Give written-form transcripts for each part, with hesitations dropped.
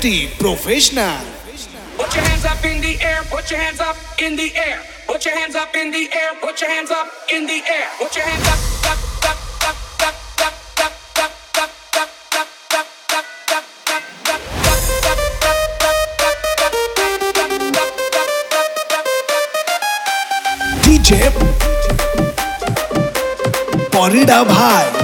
empty professional. Put your hands up in the air, put your hands up in the air. Put your hands up in the air, put your hands up in the air. Put your hands up, up, up, up, up, up, up, up, up, up, DJ Parida Bhai.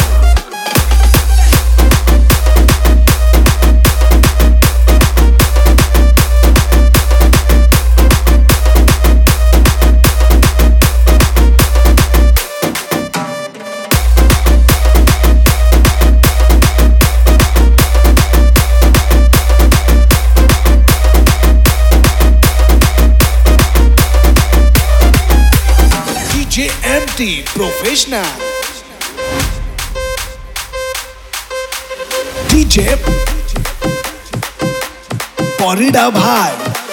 DJ empty professional. DJ Parida Bhai.